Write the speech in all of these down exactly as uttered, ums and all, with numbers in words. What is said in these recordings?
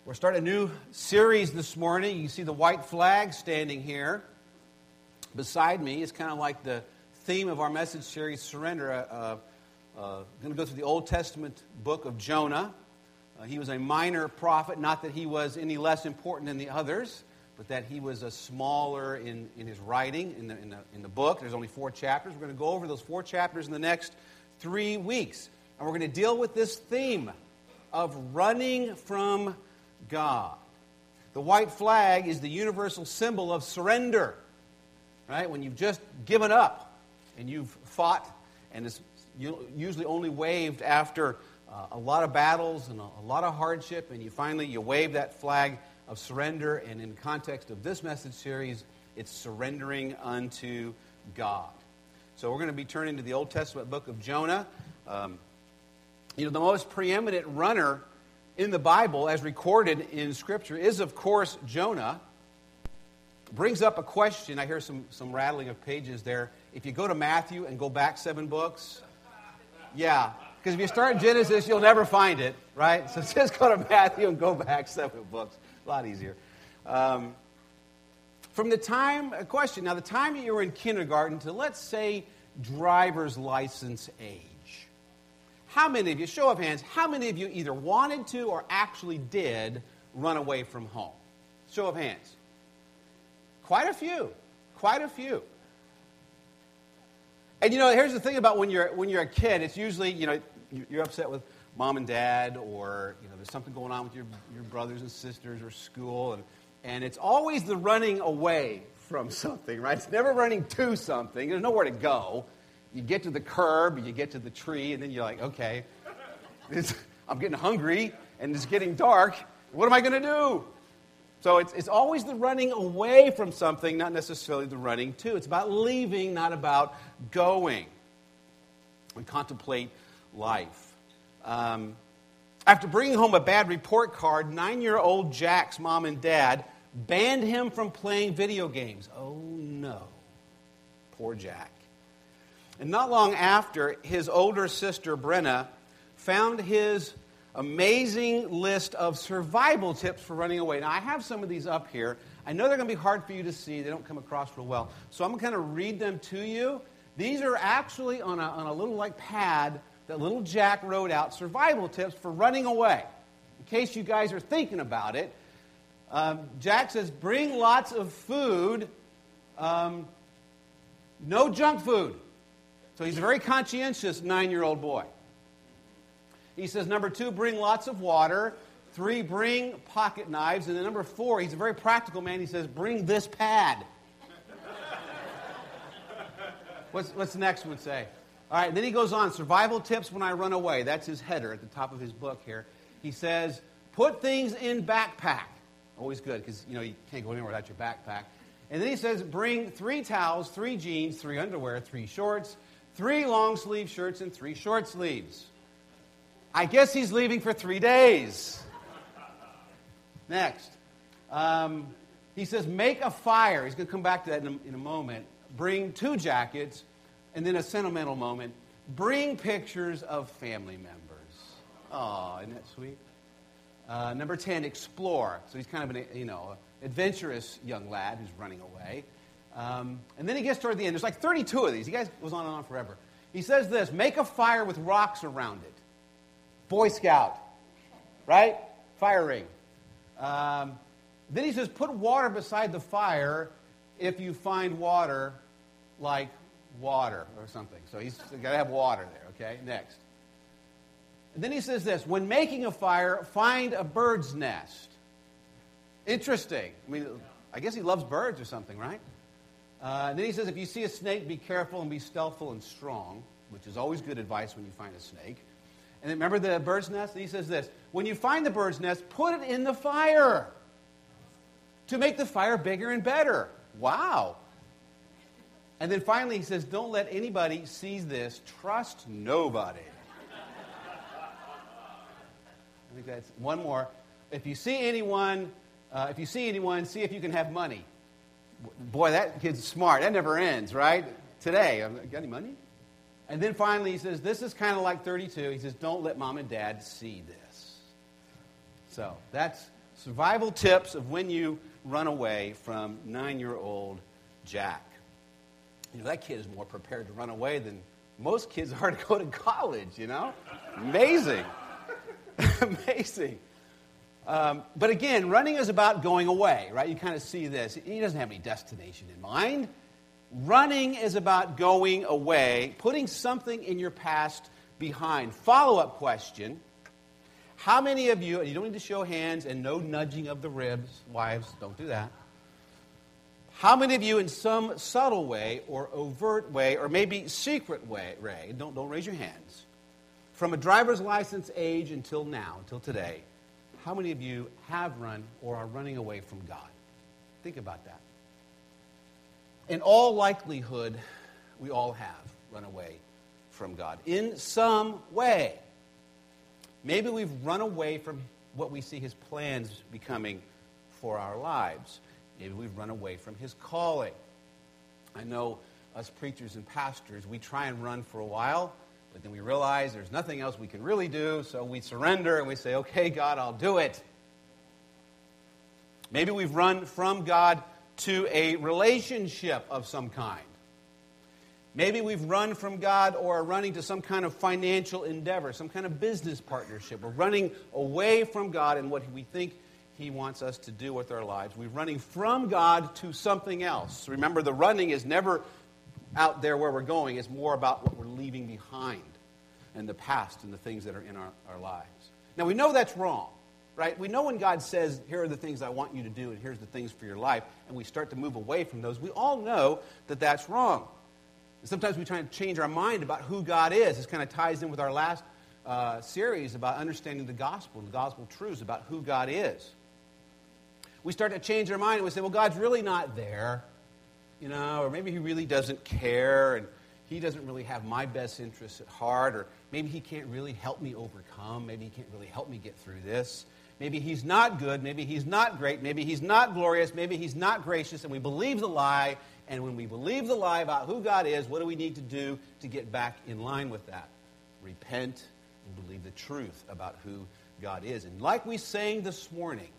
We're starting a new series this morning. You can see the white flag standing here beside me. It's kind of like the theme of our message series, Surrender. Uh, uh, going to go through the Old Testament book of Jonah. Uh, he was a minor prophet, not that he was any less important than the others, but that he was a smaller in, in his writing, in the, in, the, in the book. There's only four chapters. We're going to go over those four chapters in the next three weeks. And we're going to deal with this theme of running from God. The white flag is the universal symbol of surrender, right? When you've just given up and you've fought, and it's usually only waved after uh, a lot of battles and a, a lot of hardship, and you finally, you wave that flag of surrender, and in the context of this message series, it's surrendering unto God. So we're going to be turning to the Old Testament book of Jonah. Um, you know, the most preeminent runner in the Bible, as recorded in Scripture, is, of course, Jonah. Brings up a question. I hear some, some rattling of pages there. If you go to Matthew and go back seven books, yeah, because if you start in Genesis, you'll never find it, right? So just go to Matthew and go back seven books. A lot easier. Um, from the time, a question, now the time that you were in kindergarten to, let's say, driver's license age, how many of you, show of hands, how many of you either wanted to or actually did run away from home? Show of hands. Quite a few. Quite a few. And you know, here's the thing about when you're when you're a kid, it's usually, you know, you're upset with mom and dad, or, you know, there's something going on with your, your brothers and sisters or school, and, and it's always the running away from something, right? It's never running to something. There's nowhere to go. You get to the curb, you get to the tree, and then you're like, okay, this, I'm getting hungry, and it's getting dark. What am I going to do? So it's, it's always the running away from something, not necessarily the running to. It's about leaving, not about going. And contemplate life. Um, after bringing home a bad report card, nine-year-old Jack's mom and dad banned him from playing video games. Oh, no. Poor Jack. And not long after, his older sister, Brenna, found his amazing list of survival tips for running away. Now, I have some of these up here. I know they're going to be hard for you to see. They don't come across real well. So I'm going to kind of read them to you. These are actually on a, on a little, like, pad that little Jack wrote out, survival tips for running away. In case you guys are thinking about it, um, Jack says, bring lots of food, um, no junk food. So he's a very conscientious nine-year-old boy. He says, number two, bring lots of water. Three, bring pocket knives. And then number four, he's a very practical man. He says, bring this pad. what's, what's the next one say? All right, and then he goes on, survival tips when I run away. That's his header at the top of his book here. He says, put things in backpack. Always good, because, you know, you can't go anywhere without your backpack. And then he says, bring three towels, three jeans, three underwear, three shorts, three long-sleeve shirts, and three short sleeves. I guess he's leaving for three days. Next. Um, he says, make a fire. He's going to come back to that in a, in a moment. Bring two jackets, and then a sentimental moment. Bring pictures of family members. Oh, isn't that sweet? Uh, number ten, explore. So he's kind of an, you know, adventurous young lad who's running away. Um, and then he gets toward the end. There's like thirty-two of these. He guys goes on and on forever. He says this, make a fire with rocks around it. Boy Scout, right? Fire ring. Um, then he says, put water beside the fire if you find water, like water or something. So he's got to have water there, okay? Next. And then he says this, when making a fire, find a bird's nest. Interesting. I mean, I guess he loves birds or something, right? Uh, and then he says, if you see a snake, be careful and be stealthful and strong, which is always good advice when you find a snake. And then remember the bird's nest? And he says this, when you find the bird's nest, put it in the fire to make the fire bigger and better. Wow. And then finally he says, don't let anybody see this. Trust nobody. I think that's one more. If you see anyone, uh, if you see anyone, see if you can have money. Boy, that kid's smart. That never ends, right? Today, got any money? And then finally he says, this is kind of like thirty-two. He says, don't let mom and dad see this. So that's Survival tips of when you run away from nine-year-old Jack. You know, that kid is more prepared to run away than most kids are to go to college, you know? Amazing. Amazing. Um, but again, running is about going away, right? You kind of see this. He doesn't have any destination in mind. Running is about going away, putting something in your past behind. Follow-up question. How many of you, and you don't need to show hands and no nudging of the ribs, wives, don't do that. How many of you in some subtle way or overt way or maybe secret way, Ray, don't, don't raise your hands, from a driver's license age until now, until today, how many of you have run or are running away from God? Think about that. In all likelihood, we all have run away from God in some way. Maybe we've run away from what we see His plans becoming for our lives. Maybe we've run away from His calling. I know us preachers and pastors, we try and run for a while, but then we realize there's nothing else we can really do, so we surrender and we say, okay, God, I'll do it. Maybe we've run from God to a relationship of some kind. Maybe we've run from God or are running to some kind of financial endeavor, some kind of business partnership. We're running away from God and what we think He wants us to do with our lives. We're running from God to something else. Remember, the running is never out there where we're going. It's more about what we're leaving behind and the past and the things that are in our, our lives. Now, we know that's wrong, right? We know when God says, here are the things I want you to do and here's the things for your life, and we start to move away from those, we all know that that's wrong. And sometimes we try to change our mind about who God is. This kind of ties in with our last uh, series about understanding the gospel, the gospel truths about who God is. We start to change our mind and we say, well, God's really not there, you know, or maybe He really doesn't care, and He doesn't really have my best interests at heart, or maybe He can't really help me overcome, maybe He can't really help me get through this. Maybe He's not good, maybe He's not great, maybe He's not glorious, maybe He's not gracious, and we believe the lie. And when we believe the lie about who God is, what do we need to do to get back in line with that? Repent and believe the truth about who God is. And like we sang this morning,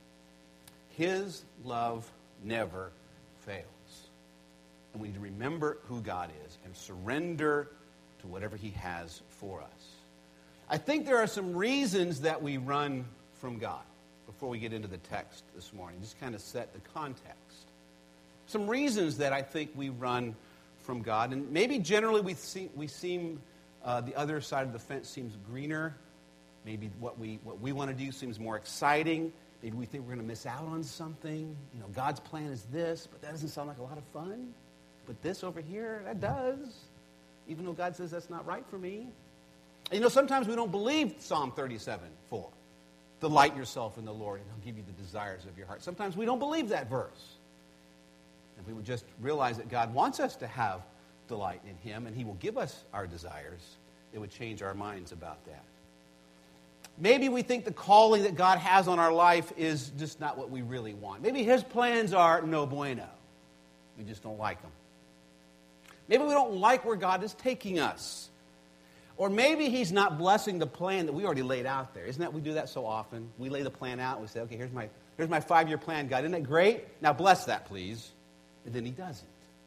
His love never fails. And we need to remember who God is and surrender to whatever He has for us. I think there are some reasons that we run from God before we get into the text this morning. Just kind of set the context. Some reasons that I think we run from God. And maybe generally we, see, we seem, uh, the other side of the fence seems greener. Maybe what we, what we want to do seems more exciting. Maybe we think we're going to miss out on something. You know, God's plan is this, but that doesn't sound like a lot of fun. But this over here, that does. Even though God says that's not right for me. And you know, sometimes we don't believe Psalm thirty-seven four. Delight yourself in the Lord, and He'll give you the desires of your heart. Sometimes we don't believe that verse. If we would just realize that God wants us to have delight in Him, and He will give us our desires, it would change our minds about that. Maybe we think the calling that God has on our life is just not what we really want. Maybe His plans are no bueno. We just don't like them. Maybe we don't like where God is taking us. Or maybe He's not blessing the plan that we already laid out there. Isn't that we do that so often? We lay the plan out and we say, okay, here's my, here's my five-year plan, God. Isn't that great? Now bless that, please. And then He doesn't.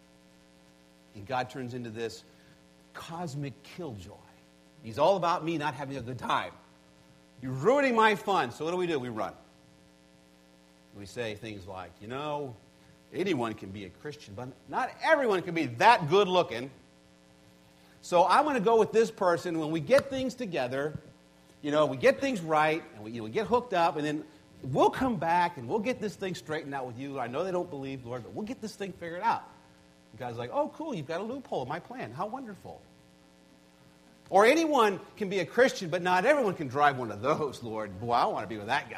And God turns into this cosmic killjoy. He's all about me not having a good time. You're ruining my fun. So what do we do? We run. We say things like, you know, anyone can be a Christian, but not everyone can be that good looking. So I'm going to go with this person. When we get things together, you know, we get things right, and we, you know, we get hooked up, and then we'll come back and we'll get this thing straightened out with you. I know they don't believe, Lord, but we'll get this thing figured out. And God's like, oh, cool, you've got a loophole in my plan. How wonderful. Or anyone can be a Christian, but not everyone can drive one of those, Lord. Boy, I want to be with that guy.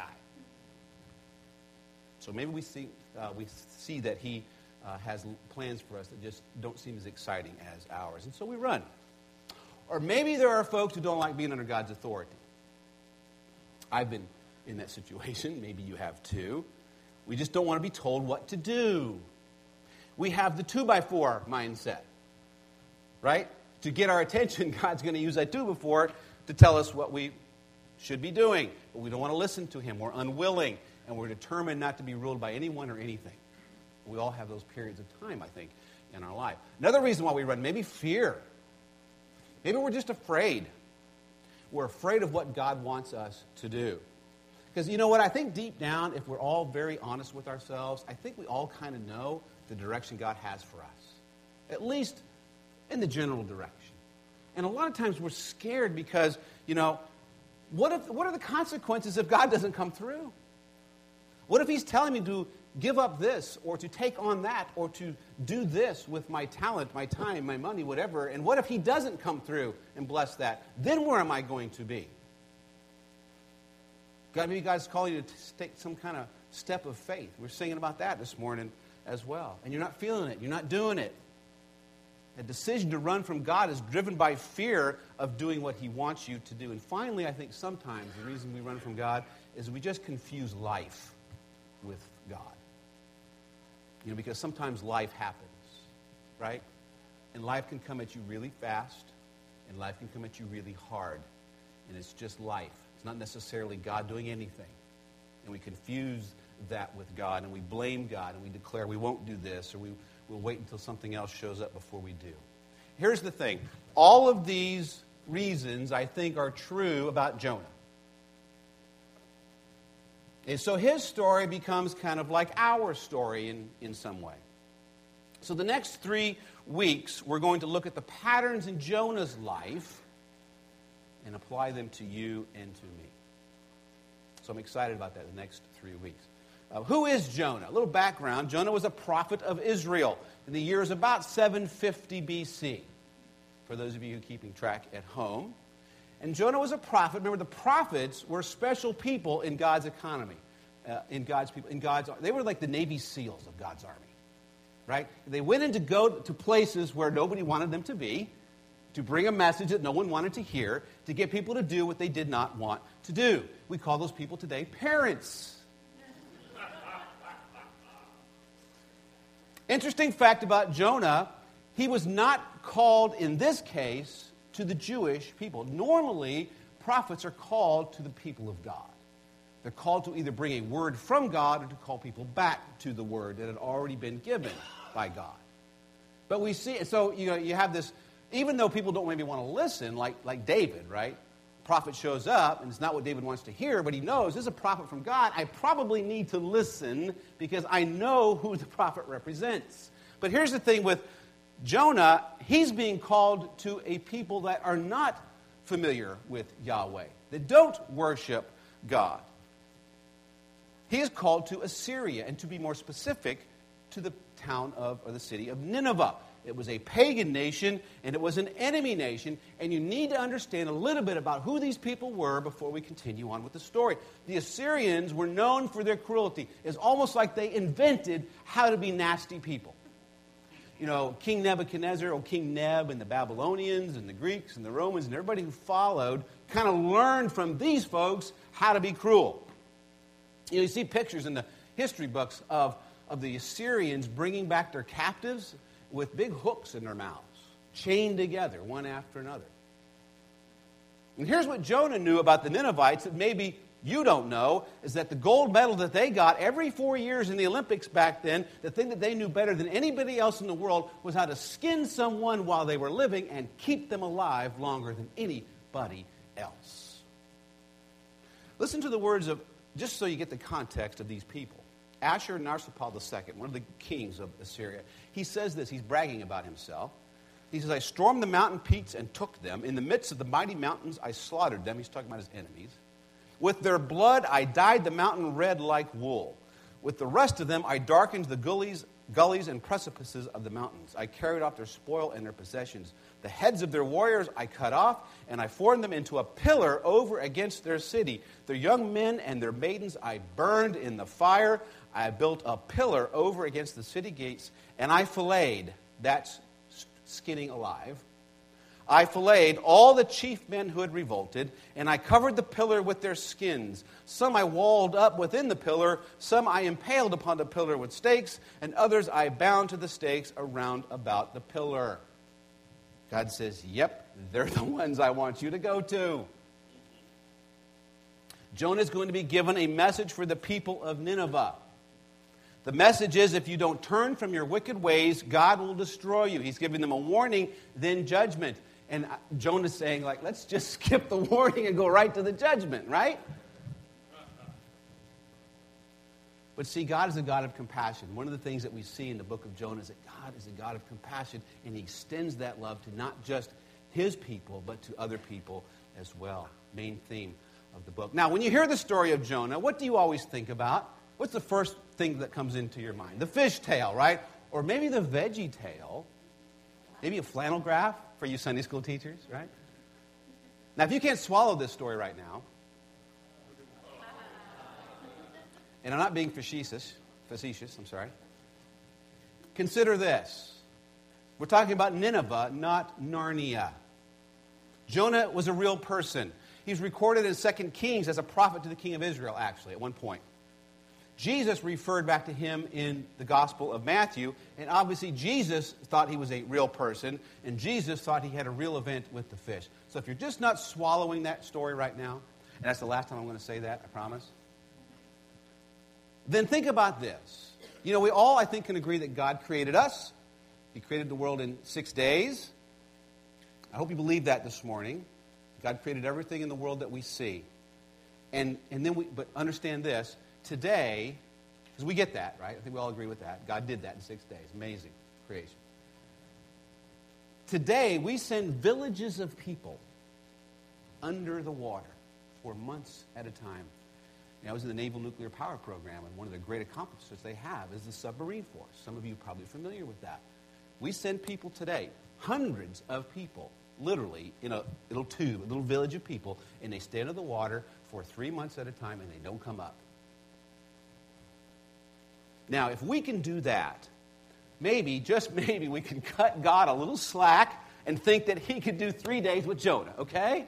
So maybe we see, uh, we see that He uh, has plans for us that just don't seem as exciting as ours. And so we run. Or maybe there are folks who don't like being under God's authority. I've been in that situation. Maybe you have too. We just don't want to be told what to do. We have the two by four mindset, right? To get our attention, God's going to use that two by four to tell us what we should be doing. But we don't want to listen to Him. We're unwilling. and we're determined not to be ruled by anyone or anything. We all have those periods of time, I think, in our life. Another reason why we run, maybe fear. Maybe we're just afraid. We're afraid of what God wants us to do. Because you know what? I think deep down, if we're all very honest with ourselves, I think we all kind of know the direction God has for us. At least in the general direction. And a lot of times we're scared because, you know, what if what are the consequences if God doesn't come through? What if he's telling me to give up this or to take on that or to do this with my talent, my time, my money, whatever? And what if he doesn't come through and bless that? Then where am I going to be? God, maybe God's calling you to take some kind of step of faith. We're singing about that this morning as well. And you're not feeling it. You're not doing it. A decision to run from God is driven by fear of doing what he wants you to do. And finally, I think sometimes the reason we run from God is we just confuse life with God. You know, because sometimes life happens, right? And life can come at you really fast, and life can come at you really hard. And it's just life. It's not necessarily God doing anything. And we confuse that with God, and we blame God, and we declare we won't do this, or we, we'll wait until something else shows up before we do. Here's the thing. All of these reasons, I think, are true about Jonah. And so his story becomes kind of like our story in, in some way. So the next three weeks, we're going to look at the patterns in Jonah's life and apply them to you and to me. So I'm excited about that the next three weeks. Uh, who is Jonah? A little background. Jonah was a prophet of Israel in the years about seven fifty B C, for those of you who are keeping track at home. And Jonah was a prophet. Remember, the prophets were special people in God's economy, uh, in God's people, in God's. They were like the Navy SEALs of God's army, right? They went in to go to places where nobody wanted them to be, to bring a message that no one wanted to hear, to get people to do what they did not want to do. We call those people today parents. Interesting fact about Jonah, he was not called in this case to the Jewish people. Normally, prophets are called to the people of God. They're called to either bring a word from God or to call people back to the word that had already been given by God. But we see, so you know, you have this, even though people don't maybe want to listen, like, like David, right? Prophet shows up, and it's not what David wants to hear, but he knows this is a prophet from God. I probably need to listen because I know who the prophet represents. But here's the thing with Jonah, he's being called to a people that are not familiar with Yahweh, that don't worship God. He is called to Assyria, and to be more specific, to the town of, or the city of Nineveh. It was a pagan nation, and it was an enemy nation, and you need to understand a little bit about who these people were before we continue on with the story. The Assyrians were known for their cruelty. It's almost like they invented how to be nasty people. You know, King Nebuchadnezzar, or King Neb, and the Babylonians, and the Greeks, and the Romans, and everybody who followed kind of learned from these folks how to be cruel. You know, you see pictures in the history books of, of the Assyrians bringing back their captives with big hooks in their mouths, chained together, one after another. And here's what Jonah knew about the Ninevites that maybe you don't know, is that the gold medal that they got every four years in the Olympics back then, the thing that they knew better than anybody else in the world was how to skin someone while they were living and keep them alive longer than anybody else. Listen to the words of, just so you get the context of these people. Ashur-Narsopal the Second, one of the kings of Assyria, he says this, he's bragging about himself. He says, I stormed the mountain peaks and took them. In the midst of the mighty mountains, I slaughtered them. He's talking about his enemies. With their blood, I dyed the mountain red like wool. With the rest of them, I darkened the gullies, gullies and precipices of the mountains. I carried off their spoil and their possessions. The heads of their warriors I cut off, and I formed them into a pillar over against their city. Their young men and their maidens I burned in the fire. I built a pillar over against the city gates, and I filleted, that's skinning alive, I filleted all the chief men who had revolted, and I covered the pillar with their skins. Some I walled up within the pillar, some I impaled upon the pillar with stakes, and others I bound to the stakes around about the pillar. God says, yep, they're the ones I want you to go to. Jonah is going to be given a message for the people of Nineveh. The message is, if you don't turn from your wicked ways, God will destroy you. He's giving them a warning, then judgment. And Jonah's saying, like, let's just skip the warning and go right to the judgment, right? But see, God is a God of compassion. One of the things that we see in the book of Jonah is that God is a God of compassion, and he extends that love to not just his people, but to other people as well. Main theme of the book. Now, when you hear the story of Jonah, what do you always think about? What's the first thing that comes into your mind? The fish tail, right? Or maybe the veggie tail. Maybe a flannel graph for you Sunday school teachers, right? Now, if you can't swallow this story right now, and I'm not being facetious, facetious, I'm sorry, consider this. We're talking about Nineveh, not Narnia. Jonah was a real person. He's recorded in Second Kings as a prophet to the king of Israel, actually, at one point. Jesus referred back to him in the Gospel of Matthew, and obviously Jesus thought he was a real person, and Jesus thought he had a real event with the fish. So if you're just not swallowing that story right now, and that's the last time I'm going to say that, I promise, then think about this. You know, we all, I think, can agree that God created us. He created the world in six days. I hope you believe that this morning. God created everything in the world that we see. And and then we, but understand this, today, because we get that, right? I think we all agree with that. God did that in six days. Amazing creation. Today, we send villages of people under the water for months at a time. I was in the Naval Nuclear Power Program, and one of the great accomplishments they have is the submarine force. Some of you are probably familiar with that. We send people today, hundreds of people, literally, in a little tube, a little village of people, and they stay under the water for three months at a time, and they don't come up. Now, if we can do that, maybe, just maybe, we can cut God a little slack and think that he could do three days with Jonah, okay?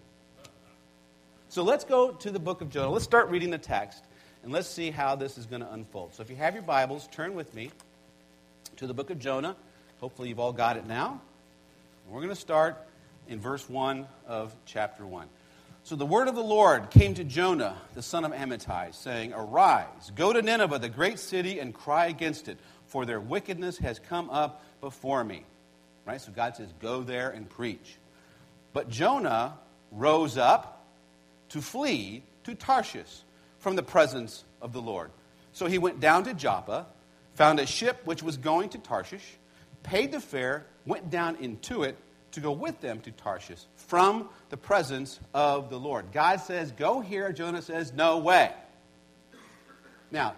So let's go to the book of Jonah. Let's start reading the text, and let's see how this is going to unfold. So if you have your Bibles, turn with me to the book of Jonah. Hopefully you've all got it now. We're going to start in verse one of chapter one. So the word of the Lord came to Jonah, the son of Amittai, saying, "Arise, go to Nineveh, the great city, and cry against it, for their wickedness has come up before me." Right? So God says, go there and preach. But Jonah rose up to flee to Tarshish from the presence of the Lord. So he went down to Joppa, found a ship which was going to Tarshish, paid the fare, went down into it to go with them to Tarshish from the presence of the Lord. God says, go here. Jonah says, no way. Now,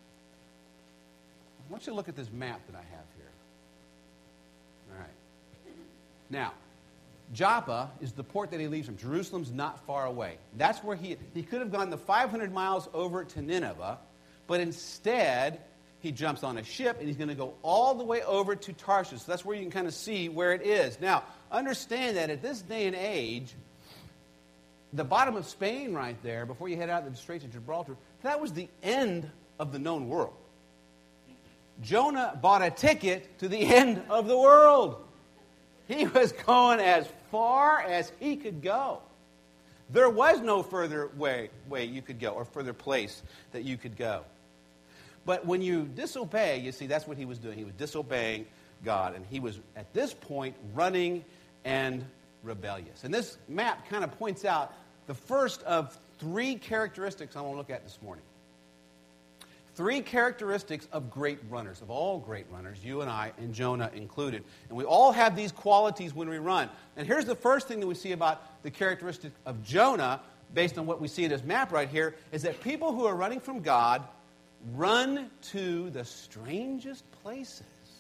I want you to look at this map that I have here. All right. Now, Joppa is the port that he leaves from. Jerusalem's not far away. That's where he, he could have gone the five hundred miles over to Nineveh, but instead he jumps on a ship and he's going to go all the way over to Tarshish. So that's where you can kind of see where it is. Now, understand that at this day and age, the bottom of Spain right there, before you head out to the Straits of Gibraltar, that was the end of the known world. Jonah bought a ticket to the end of the world. He was going as far as he could go. There was no further way, way you could go or further place that you could go. But when you disobey, you see, that's what he was doing. He was disobeying God. And he was, at this point, running and rebellious. And this map kind of points out the first of three characteristics I want to look at this morning. Three characteristics of great runners, of all great runners, you and I and Jonah included. And we all have these qualities when we run. And here's the first thing that we see about the characteristic of Jonah, based on what we see in this map right here, is that people who are running from God run to the strangest places.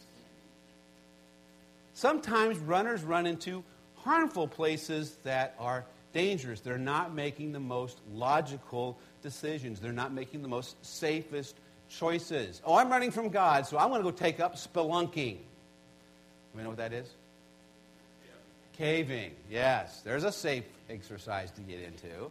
Sometimes runners run into harmful places that are dangerous. They're not making the most logical decisions. They're not making the most safest choices. Oh, I'm running from God, so I'm going to go take up spelunking. You know what that is? Yeah. Caving. Yes, there's a safe exercise to get into.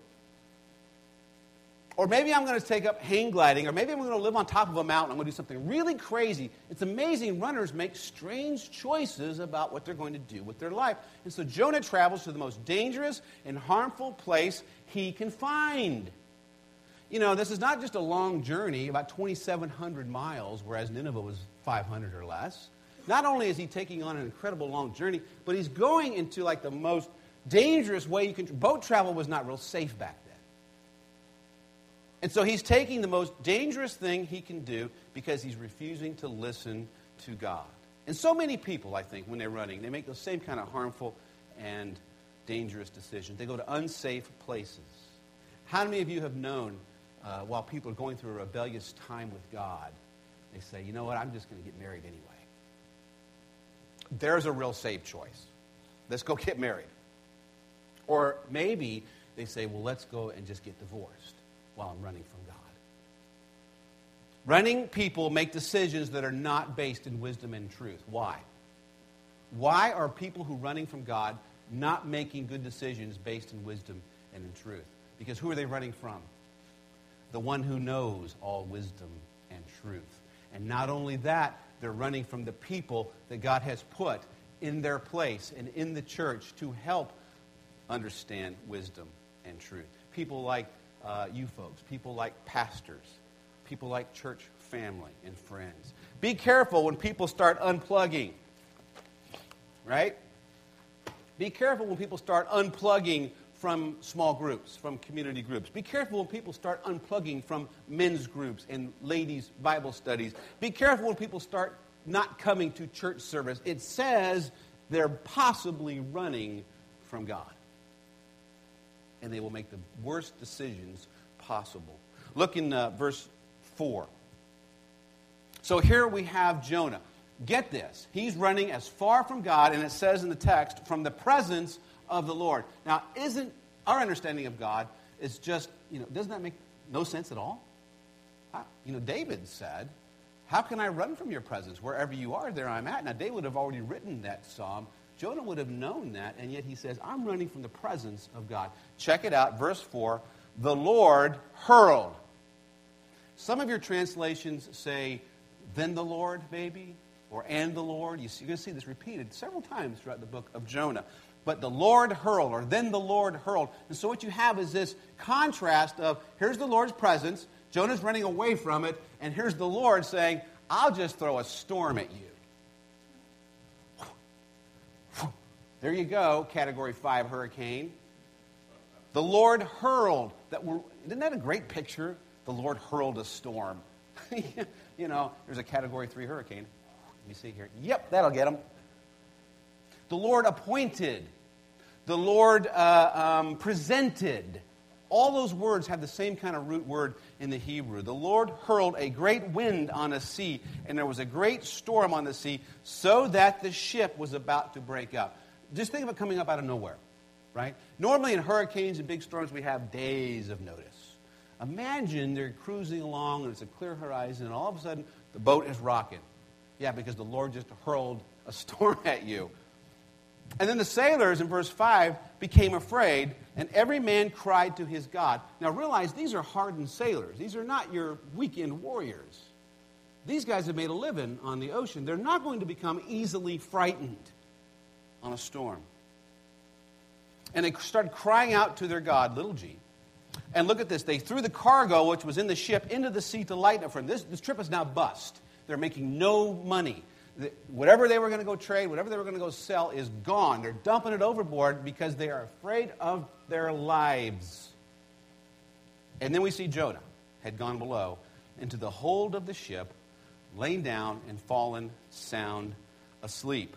Or maybe I'm going to take up hang gliding, or maybe I'm going to live on top of a mountain. I'm going to do something really crazy. It's amazing runners make strange choices about what they're going to do with their life. And so Jonah travels to the most dangerous and harmful place he can find. you know, this is not just a long journey, about twenty-seven hundred miles, whereas Nineveh was five hundred or less. Not only is he taking on an incredible long journey, but he's going into like the most dangerous way you can. Boat travel was not real safe back then. And so he's taking the most dangerous thing he can do because he's refusing to listen to God. And so many people, I think, when they're running, they make those same kind of harmful and dangerous decisions. They go to unsafe places. How many of you have known, uh, while people are going through a rebellious time with God, they say, you know what, I'm just going to get married anyway. There's a real safe choice. Let's go get married. Or maybe they say, well, let's go and just get divorced while I'm running from God. Running people make decisions that are not based in wisdom and truth. Why? Why are people who are running from God not making good decisions based in wisdom and in truth? Because who are they running from? The one who knows all wisdom and truth. And not only that, they're running from the people that God has put in their place and in the church to help understand wisdom and truth. People like uh, you folks, people like pastors, people like church family and friends. Be careful when people start unplugging, right? Be careful when people start unplugging from small groups, from community groups. Be careful when people start unplugging from men's groups and ladies' Bible studies. Be careful when people start not coming to church service. It says they're possibly running from God. And they will make the worst decisions possible. Look in uh, verse four. So here we have Jonah. Get this. He's running as far from God, and it says in the text, from the presence of the Lord. Now, isn't our understanding of God is just, you know, doesn't that make no sense at all? How, you know, David said, how can I run from your presence? Wherever you are, there I'm at. Now, David would have already written that psalm. Jonah would have known that, and yet he says, I'm running from the presence of God. Check it out, verse four. The Lord hurled. Some of your translations say, then the Lord, maybe, or and the Lord. You see, you're going to see this repeated several times throughout the book of Jonah. But the Lord hurled, or then the Lord hurled. And so what you have is this contrast of, here's the Lord's presence, Jonah's running away from it, and here's the Lord saying, I'll just throw a storm at you. There you go, Category five hurricane. The Lord hurled. That were, isn't that a great picture? The Lord hurled a storm. You know, there's a Category three hurricane. Let me see here. Yep, that'll get them. The Lord appointed. The Lord uh, um, presented. All those words have the same kind of root word in the Hebrew. The Lord hurled a great wind on a sea, and there was a great storm on the sea, so that the ship was about to break up. Just think of it coming up out of nowhere, right? Normally in hurricanes and big storms, we have days of notice. Imagine they're cruising along, and it's a clear horizon, and all of a sudden, the boat is rocking. Yeah, because the Lord just hurled a storm at you. And then the sailors, in verse five, became afraid, and every man cried to his God. Now realize, these are hardened sailors. These are not your weekend warriors. These guys have made a living on the ocean. They're not going to become easily frightened on a storm. And they started crying out to their God, little g. And look at this. They threw the cargo, which was in the ship, into the sea to lighten it for them. This, this trip is now bust. They're making no money. The, whatever they were going to go trade, whatever they were going to go sell is gone. They're dumping it overboard because they are afraid of their lives. And then we see Jonah had gone below into the hold of the ship, lain down and fallen sound asleep.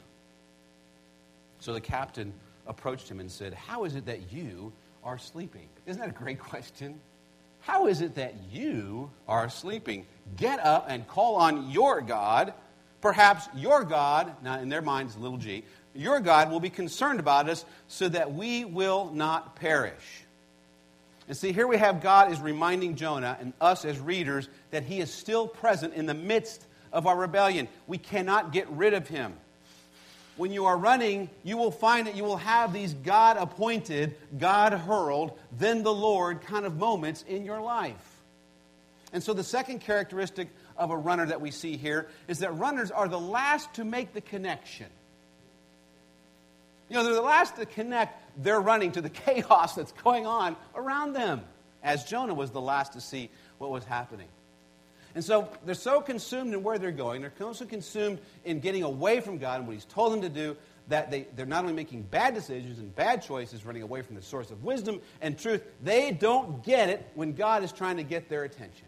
So the captain approached him and said, how is it that you are sleeping? Isn't that a great question? How is it that you are sleeping? Get up and call on your God. Perhaps your God, now in their minds, little g, your God will be concerned about us so that we will not perish. And see, here we have God is reminding Jonah and us as readers that he is still present in the midst of our rebellion. We cannot get rid of him. When you are running, you will find that you will have these God-appointed, God-hurled, then the Lord kind of moments in your life. And so the second characteristic of a runner that we see here is that runners are the last to make the connection. You know, they're the last to connect their running to the chaos that's going on around them. as Jonah was the last to see what was happening. And so they're so consumed in where they're going, they're so consumed in getting away from God and what he's told them to do, that they, they're not only making bad decisions and bad choices, running away from the source of wisdom and truth, they don't get it when God is trying to get their attention.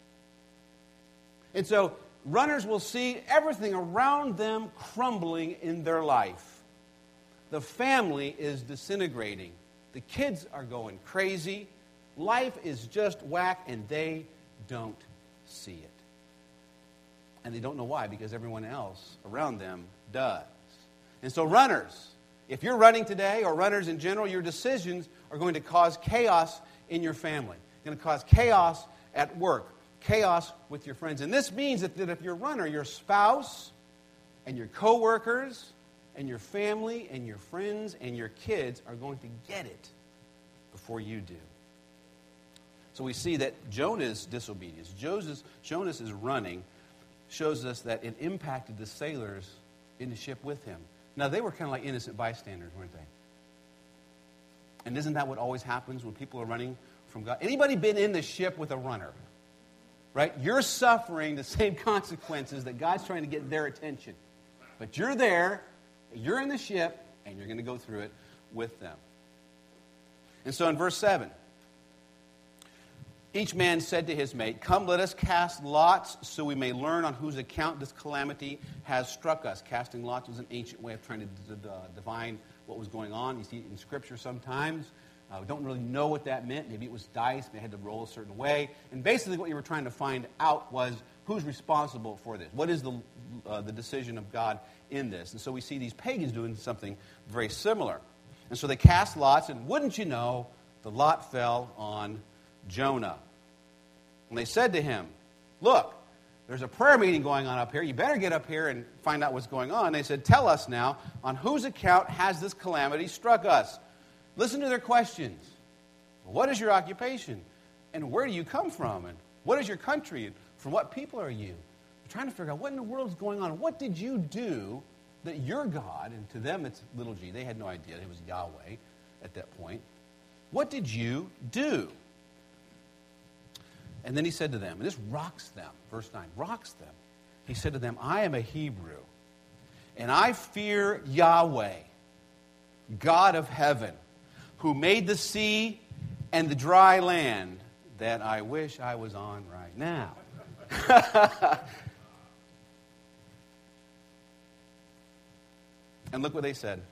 And so runners will see everything around them crumbling in their life. The family is disintegrating. The kids are going crazy. Life is just whack, and they don't see it. And they don't know why, because everyone else around them does. And so runners, if you're running today, or runners in general, your decisions are going to cause chaos in your family. It's going to cause chaos at work, chaos with your friends. And this means that, that if you're a runner, your spouse and your coworkers and your family and your friends and your kids are going to get it before you do. So we see that Jonah's disobedience, Jonah's, Jonah's running, shows us that it impacted the sailors in the ship with him. Now, they were kind of like innocent bystanders, weren't they? And isn't that what always happens when people are running from God? Anybody been in the ship with a runner? Right? You're suffering the same consequences that God's trying to get their attention. But you're there, you're in the ship, and you're going to go through it with them. And so in verse seven, each man said to his mate, "Come, let us cast lots so we may learn on whose account this calamity has struck us." Casting lots was an ancient way of trying to d- d- divine what was going on. You see it in Scripture sometimes. Uh, we don't really know what that meant. Maybe it was dice. They had to roll a certain way. And basically what you were trying to find out was who's responsible for this. What is the, uh, the decision of God in this? And so we see these pagans doing something very similar. And so they cast lots, and wouldn't you know, the lot fell on Jonah. And they said to him, "Look, there's a prayer meeting going on up here. You better get up here and find out what's going on." They said, "Tell us now, on whose account has this calamity struck us?" Listen to their questions. What is your occupation? And where do you come from? And what is your country? And from what people are you? They're trying to figure out what in the world is going on. What did you do that your God, and to them it's little g, they had no idea it was Yahweh at that point. What did you do? And then he said to them, and this rocks them, verse nine, rocks them. He said to them, "I am a Hebrew, and I fear Yahweh, God of heaven, who made the sea and the dry land that I wish I was on right now." And look what they said.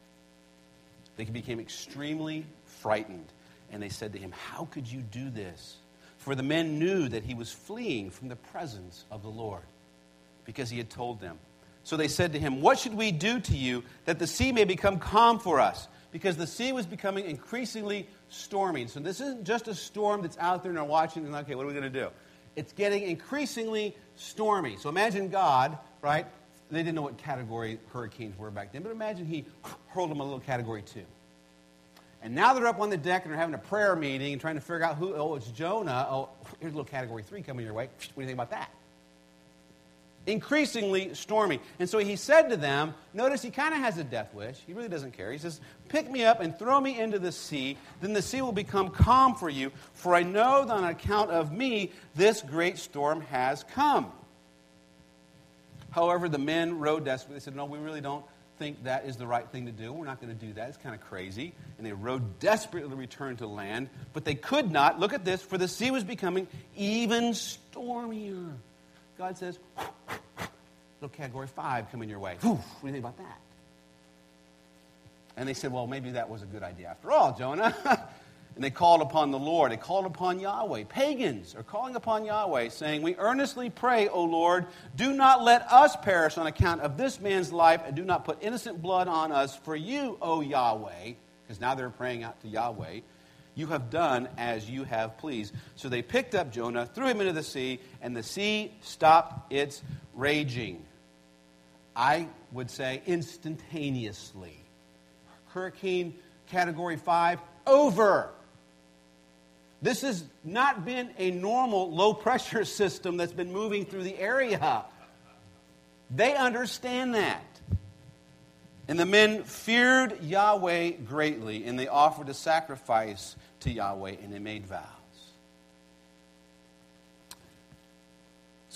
They became extremely frightened, and they said to him, "How could you do this?" For the men knew that he was fleeing from the presence of the Lord, because he had told them. So they said to him, "What should we do to you that the sea may become calm for us?" Because the sea was becoming increasingly stormy. So this isn't just a storm that's out there and they're watching and, okay, what are we going to do? It's getting increasingly stormy. So imagine God, right? They didn't know what category hurricanes were back then, but imagine he hurled them a little category two. And now they're up on the deck and they're having a prayer meeting and trying to figure out who, oh, it's Jonah. Oh, here's a little category three coming your way. What do you think about that? Increasingly stormy. And so he said to them, notice he kind of has a death wish. He really doesn't care. He says, "Pick me up and throw me into the sea. Then the sea will become calm for you. For I know that on account of me, this great storm has come." However, the men rowed desperately. They said, "No, we really don't think that is the right thing to do. We're not going to do that. It's kind of crazy." And they rowed desperately to return to land. But they could not. Look at this. For the sea was becoming even stormier. God says, little category five coming your way. What do you think about that? And they said, "Well, maybe that was a good idea after all, Jonah." And they called upon the Lord. They called upon Yahweh. Pagans are calling upon Yahweh, saying, "We earnestly pray, O Lord, do not let us perish on account of this man's life, and do not put innocent blood on us. For you, O Yahweh," because now they're praying out to Yahweh, "you have done as you have pleased." So they picked up Jonah, threw him into the sea, and the sea stopped its raging. I would say instantaneously. Hurricane category five, over. This has not been a normal low-pressure system that's been moving through the area. They understand that. And the men feared Yahweh greatly, and they offered a sacrifice to Yahweh, and they made vows.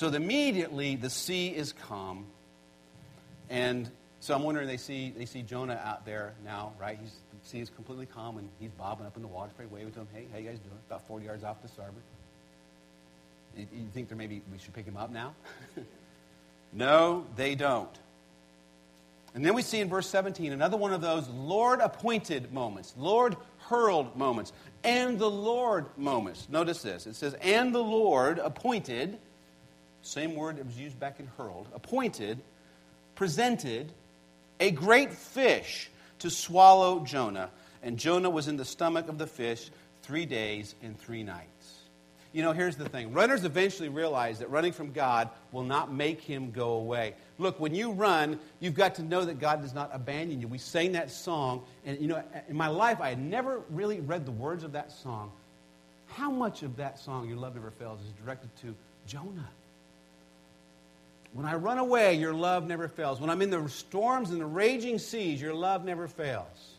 So immediately the sea is calm. And so I'm wondering, they see they see Jonah out there now, right? He's, the sea is completely calm, and he's bobbing up in the water. Probably waving to him, hey, how you guys doing? About forty yards off the starboard. You, you think there maybe we should pick him up now? No, they don't. And then we see in verse seventeen another one of those Lord-appointed moments, Lord-hurled moments, and the Lord moments. Notice this. It says, and the Lord appointed, same word that was used back in hurled, appointed, presented a great fish to swallow Jonah. And Jonah was in the stomach of the fish three days and three nights. You know, here's the thing. Runners eventually realize that running from God will not make him go away. Look, when you run, you've got to know that God does not abandon you. We sang that song, and, you know, in my life, I had never really read the words of that song. How much of that song, Your Love Never Fails, is directed to Jonah? When I run away, your love never fails. When I'm in the storms and the raging seas, your love never fails.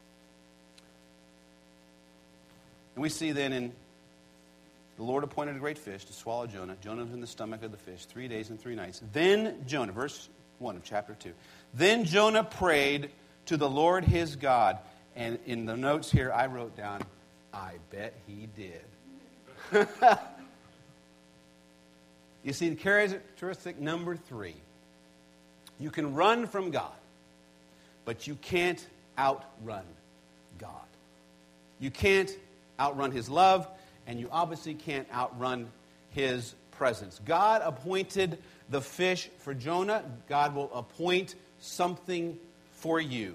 And we see then in the Lord appointed a great fish to swallow Jonah. Jonah was in the stomach of the fish three days and three nights. Then Jonah, verse one of chapter two. Then Jonah prayed to the Lord his God. And in the notes here, I wrote down, I bet he did. You see, the characteristic number three. You can run from God, but you can't outrun God. You can't outrun his love, and you obviously can't outrun his presence. God appointed the fish for Jonah. God will appoint something for you.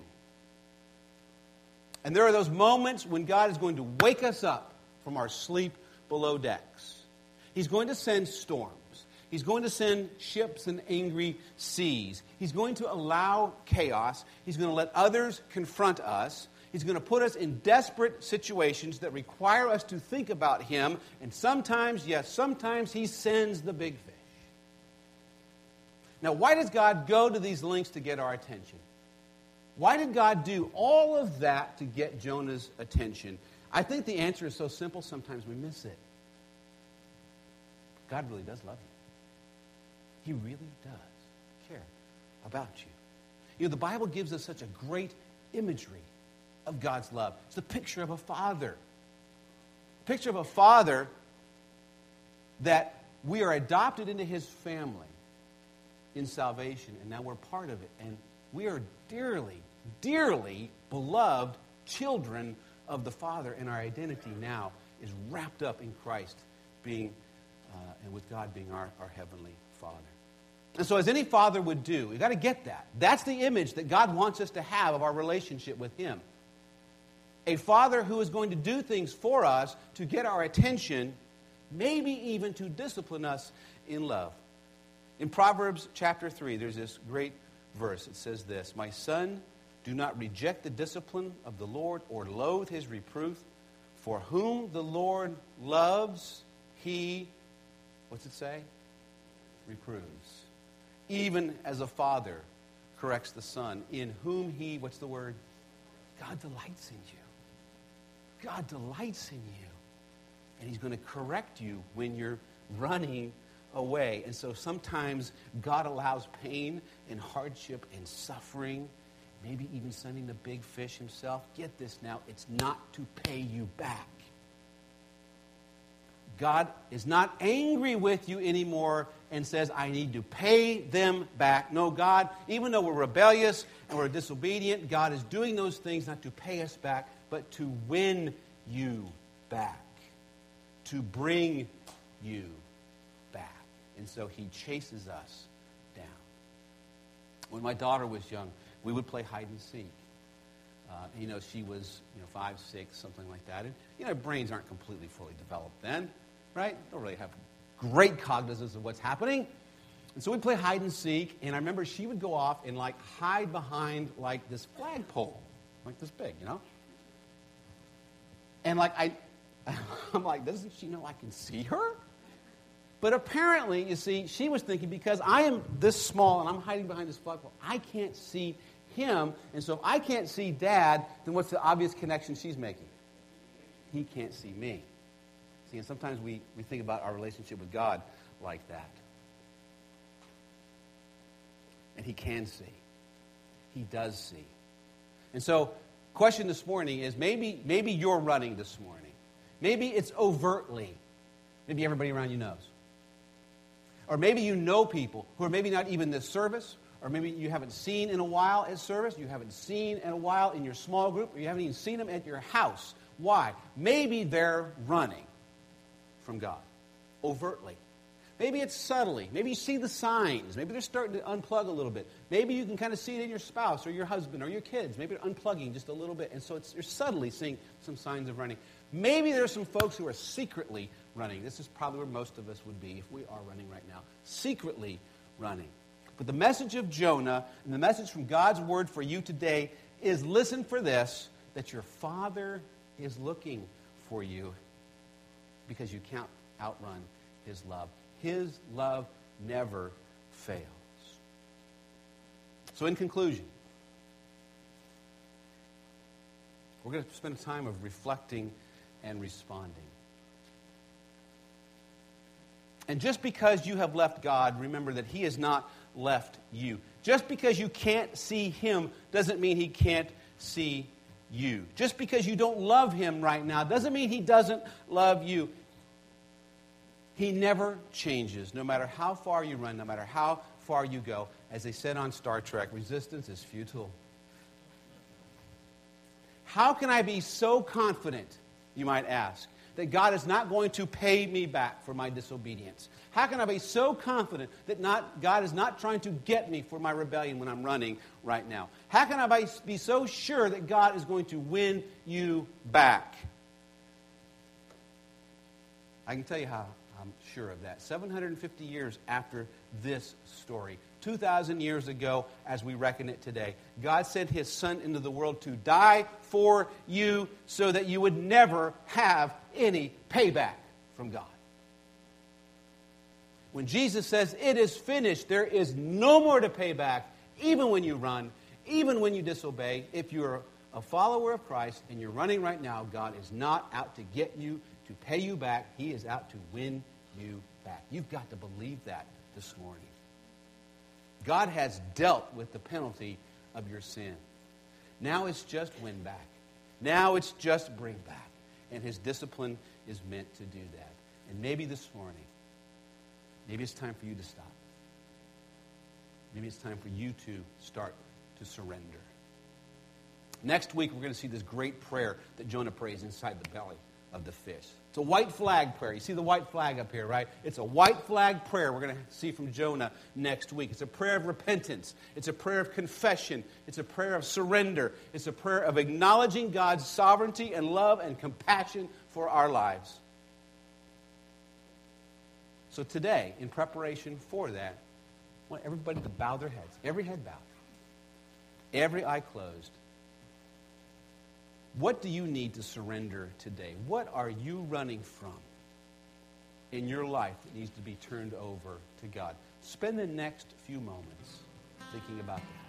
And there are those moments when God is going to wake us up from our sleep below decks. He's going to send storms. He's going to send ships and angry seas. He's going to allow chaos. He's going to let others confront us. He's going to put us in desperate situations that require us to think about him. And sometimes, yes, sometimes he sends the big fish. Now, why does God go to these lengths to get our attention? Why did God do all of that to get Jonah's attention? I think the answer is so simple, sometimes we miss it. God really does love you. He really does care about you. You know, the Bible gives us such a great imagery of God's love. It's the picture of a father. A picture of a father that we are adopted into his family in salvation, and now we're part of it. And we are dearly, dearly beloved children of the Father, and our identity now is wrapped up in Christ being, uh, and with God being our, our heavenly Father. And so as any father would do, we've got to get that. That's the image that God wants us to have of our relationship with him. A father who is going to do things for us to get our attention, maybe even to discipline us in love. In Proverbs chapter three, there's this great verse. It says this, "My son, do not reject the discipline of the Lord or loathe his reproof. For whom the Lord loves, he," what's it say? "Reproves. Even as a father corrects the son, in whom he," what's the word? God delights in you. God delights in you. And he's going to correct you when you're running away. And so sometimes God allows pain and hardship and suffering, maybe even sending the big fish himself. Get this now, it's not to pay you back. God is not angry with you anymore and says, I need to pay them back. No, God, even though we're rebellious and we're disobedient, God is doing those things not to pay us back, but to win you back, to bring you back. And so he chases us down. When my daughter was young, we would play hide and seek. Uh, you know, she was, you know, five, six, something like that. And, you know, our brains aren't completely fully developed then, right? Don't really have great cognizance of what's happening. And so we'd play hide and seek, and I remember she would go off and, like, hide behind, like, this flagpole, like this big, you know? And, like, I, I'm like, doesn't she know I can see her? But apparently, you see, she was thinking, because I am this small and I'm hiding behind this flagpole, I can't see him. And so if I can't see Dad, then what's the obvious connection she's making? He can't see me. See, and sometimes we, we think about our relationship with God like that. And he can see. He does see. And so, question this morning is, maybe, maybe you're running this morning. Maybe it's overtly. Maybe everybody around you knows. Or maybe you know people who are maybe not even this service, or maybe you haven't seen in a while at service, you haven't seen in a while in your small group, or you haven't even seen them at your house. Why? Maybe they're running from God, overtly. Maybe it's subtly. Maybe you see the signs. Maybe they're starting to unplug a little bit. Maybe you can kind of see it in your spouse or your husband or your kids. Maybe they're unplugging just a little bit, and so it's, you're subtly seeing some signs of running. Maybe there's some folks who are secretly running. This is probably where most of us would be if we are running right now. Secretly running. But the message of Jonah and the message from God's word for you today is, listen for this, that your Father is looking for you because you can't outrun his love. His love never fails. So in conclusion, we're going to spend a time of reflecting and responding. And just because you have left God, remember that he has not left you. Just because you can't see him doesn't mean he can't see you. Just because you don't love him right now doesn't mean he doesn't love you. He never changes, no matter how far you run, no matter how far you go. As they said on Star Trek, resistance is futile. How can I be so confident, you might ask, that God is not going to pay me back for my disobedience? How can I be so confident that not, God is not trying to get me for my rebellion when I'm running right now? How can I be so sure that God is going to win you back? I can tell you how I'm sure of that. seven hundred fifty years after this story, two thousand years ago as we reckon it today, God sent his Son into the world to die for you so that you would never have any payback from God. When Jesus says it is finished, there is no more to pay back, even when you run, even when you disobey. If you're a follower of Christ and you're running right now, God is not out to get you, to pay you back. He is out to win you back. You've got to believe that this morning. God has dealt with the penalty of your sin. Now it's just win back. Now it's just bring back. And his discipline is meant to do that. And maybe this morning, maybe it's time for you to stop. Maybe it's time for you to start to surrender. Next week, we're going to see this great prayer that Jonah prays inside the belly of the fish. It's a white flag prayer. You see the white flag up here, right? It's a white flag prayer we're going to see from Jonah next week. It's a prayer of repentance. It's a prayer of confession. It's a prayer of surrender. It's a prayer of acknowledging God's sovereignty and love and compassion for our lives. So today, in preparation for that, I want everybody to bow their heads. Every head bowed. Every eye closed. What do you need to surrender today? What are you running from in your life that needs to be turned over to God? Spend the next few moments thinking about that.